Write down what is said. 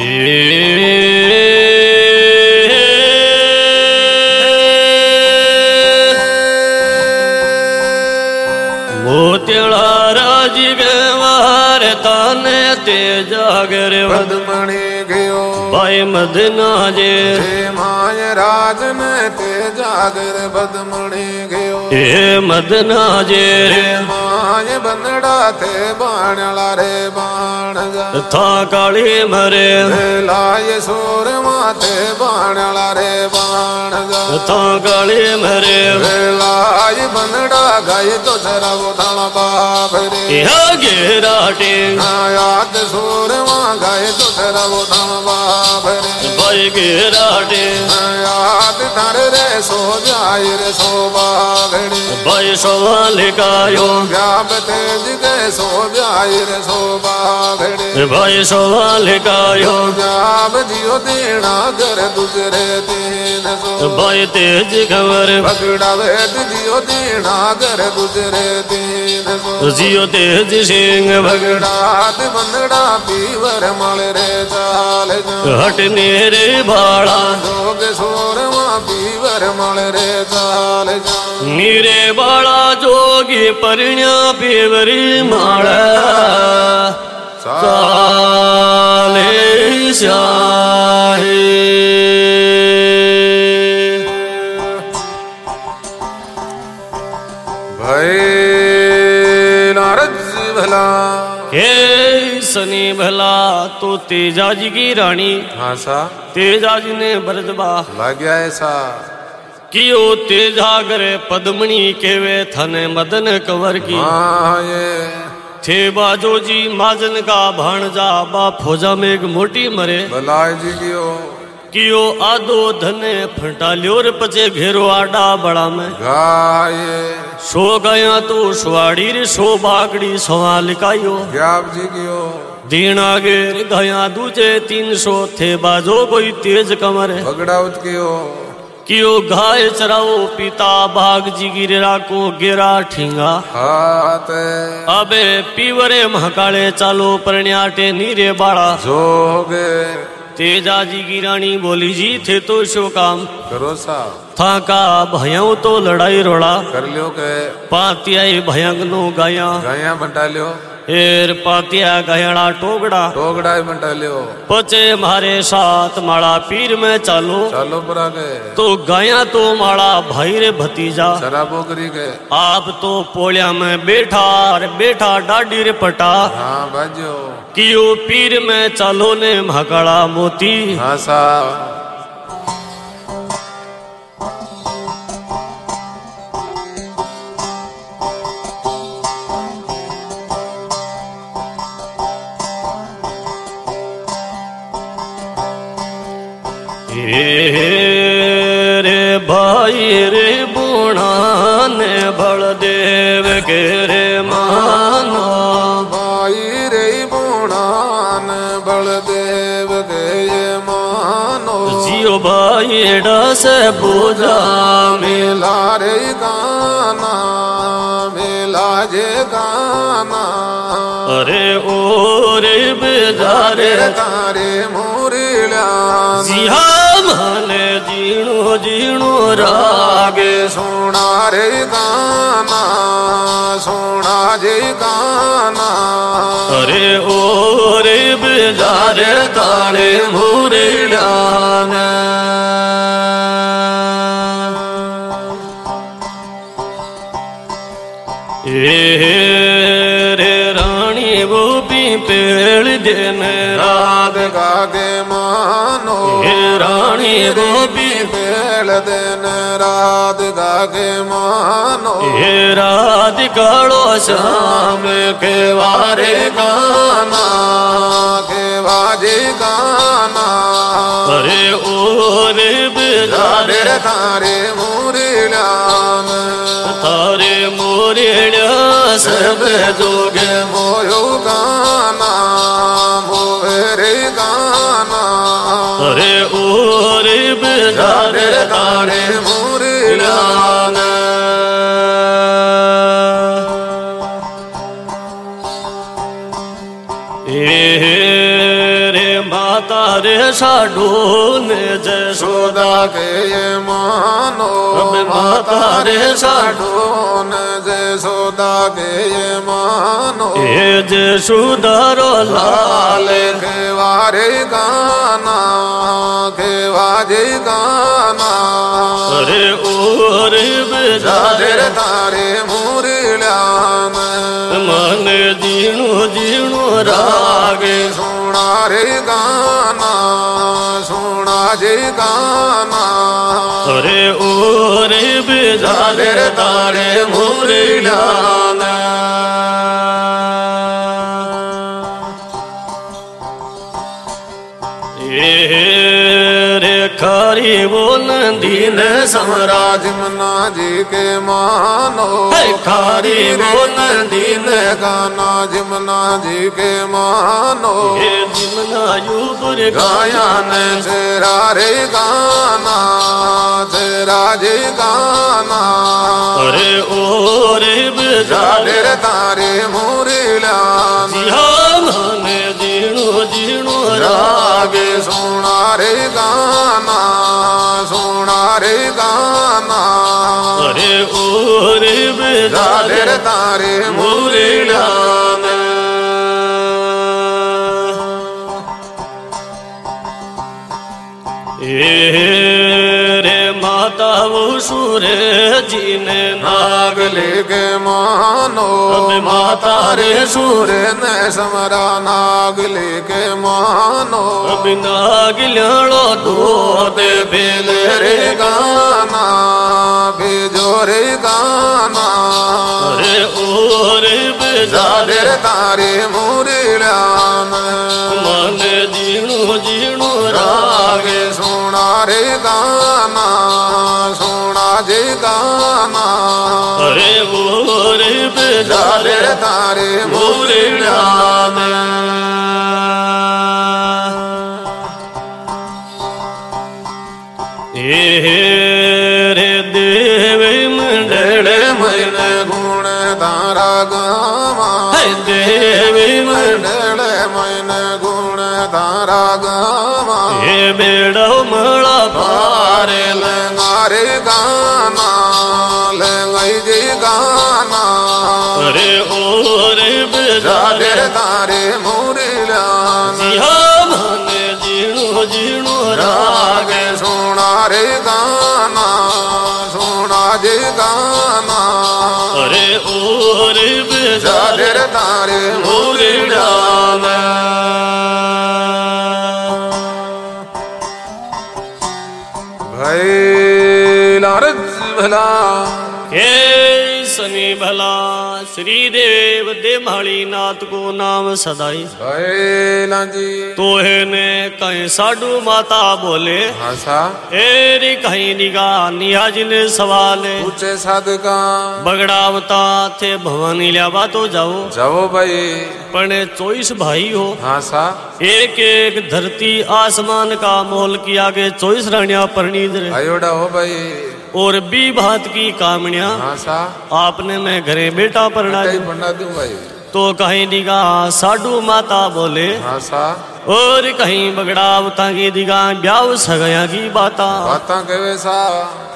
मोतियाला राजी गवार ताने ते जागर पद्मणि गयो भाई मदना जे माय राज में ते जागर पद्मणि गयो ए मदना जे माय बनड़ा थे बाणला रे बाण था काली मरे लाए सोर माथे बाणला रे बाण था काली मरे लाए बनड़ा गए तो जरा वो थाना बाप रे घेराटे याद सोर वहाँ गए तो जरा वो थाना बाप रे भाई घेराटे याद धर रे सो जाए रे सो बागड़े भाई सवाल कायो व्याप तेज के सो जाए रे सो बागड़े भाई सवाल कायो व्याप जियो देना कर दूसरे दिन सो भाई तेज खबर बगड़ा वेद जियो देना कर दूसरे दिन सो जियो तेज सिंह बगड़ा बनड़ा पीवर मल रे चाल हटने रे बाड़ा जोग सोर वहाँ पीवर मल रे चाल नीरे बाड़ा जोगी परिण्या पीवरी माड़ा चाले शाहे भय नारद भला हे सनी भला तो तेजाजी की रानी हाँ सा तेजाजी ने बरजबा लग गया ऐसा कियो तेजागरे पद्मणी केवे थने मदन कंवर की हाँ ये थे बाजो जी माजन का भाणजा बा फौजा में एक मोटी मरे भलाई जी कियो आदो धने फटाल्यो रे पचे घेरो आडा बड़ा में गाये सो गया तो सुवाड़ी रे सो बागड़ी सवा लिकायो ग्याप जी दीन आगे रे गया दूजे 300 थे बाजो कोई तेज कमर बगड़ा उत कियो गाय चराओ पिता बाग जी गिरे राको गेरा ठींगा हाथ अबे पीवरे महकाले चालो परण्याटे नीरे बाड़ा जोगे तेजा जी की रानी बोली जी थे तो शो काम करो सा था का भयों तो लड़ाई रोड़ा कर लियो के पातियाई भयंग नो गाया गाया बंटा लियो एर पातिया गहड़ा टोगड़ा टोगड़ा बंटा लियो पचे मारे साथ माड़ा पीर में चालो चालो पर के तो गाया तो माड़ा भाई रे भतीजा शराबो करी के आप तो पोलिया में बैठा रे बैठा डाडी रे पटा हाँ बाजो कियो पीर में चालो ने महकड़ा मोती हाँ सा रे भाई रे बुणा ने बलदेव के रे मानो भाई रे बुणा ने बलदेव के ये मानो जियो भाई डस पूजा मिला रे गाना मिला जे गाना अरे ओ रे बेजारे तारे मोरिला जिहा माने जीणो जीणो रागे सोना रे गाना सोना जे गाना अरे ओ रे बेजारे तारे मोरिला रे रानी वो भी पेड़ दिन रात गागे मानो रानी वो भी पेड़ दिन रात गागे मानो रात कालो शाम के वारे गाना के बाजे गाना अरे ओ रे बेजारे तारे मोरिला तारे मोरिया सब जोगे मोयो गाना मोरे गाना अरे ओ रे बेजारे तारे मोरिला रे माता रे साडू ने जसोदा के ये मानो माता रे साडू ने जसोदा के ये मानो ये जसोदा रो लाल खेवारे गाना खेवाजे गाना अरे और बेजार तारे मुरलियान मन जीणो जीणो रागे सोना रे गाना सोना जे गाना अरे और बेजार तारे मुरलियान खारी बोल दीन समराज जमुना जी के मानो खारी बोल दीन गाना जमुना जी के मानो जमुना यूपुर गाया ने तेरा रे गाना तेरा जे गाना अरे और बेजार तारे मुरलियान ने जीणो जीणो रागे सोना रे गाना सोना रे गाना अरे और बेजार तारे मुरलियान रे माता वो सूर्य जी ने नाग लेके मानो माता रे सूर्य ने समरा नाग लेके मानो नाग लड़ो दो दे बेल रे गाना भेजो रे गाना अरे और बेजार तारे मुरलियान मन जीणो जीणो रागे सोना रे गाना सोना जे गाना अरे और बेजार तारे मुरलियान रे देव मंडल मन गुण धारा गावा देव मंडल मन गुण धारा गावा ये बेड़ो मड़ा पार लंगारे गाना लंगाई जे गाना अरे और बेजार तारे मुरलियान मन जीणो जीणो रागे सोना रे गाना सोना जे गाना अरे और बेजार तारे मुरलियान भाई लारज भला हे शनि भला श्री देव देमाली नाथ को नाम सदाई लांजी तोहे ने कहीं साडू माता बोले भाषा एरी कहीं निगाह निहाज ने सवाल ऊंचे साधका बगड़ावता थे भवानी लियावा तो जाओ जाओ भाई पने 24 भाई हो भाषा एक एक धरती आसमान का मोल की आगे 24 रानियां परनीत रे आयोडा हो भाई और 20 भात की कामनिया भाषा आपने मैं घरे बेटा पढ़ना बना दूं भाई तो कहीं दिगा साडू माता बोले भाषा और कहीं बगड़ावता की दिगा ब्याह सगया की बाता के वैसा